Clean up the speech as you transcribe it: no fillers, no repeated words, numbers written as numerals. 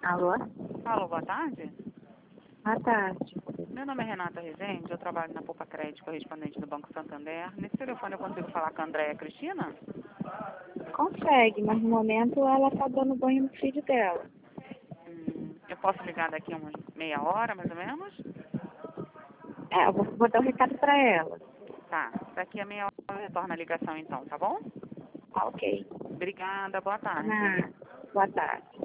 Alô? Alô, boa tarde. Boa tarde. Meu nome é Renata Rezende, eu trabalho na Poupa Crédito, correspondente do Banco Santander. Nesse telefone eu consigo falar com a Andréia Cristina? Consegue, mas no momento ela tá dando banho no filho dela. Eu posso ligar daqui a umas meia hora, mais ou menos? Eu vou dar um recado pra ela. Tá, daqui a meia hora eu retorno a ligação então, tá bom? Ok. Obrigada, boa tarde. Boa tarde.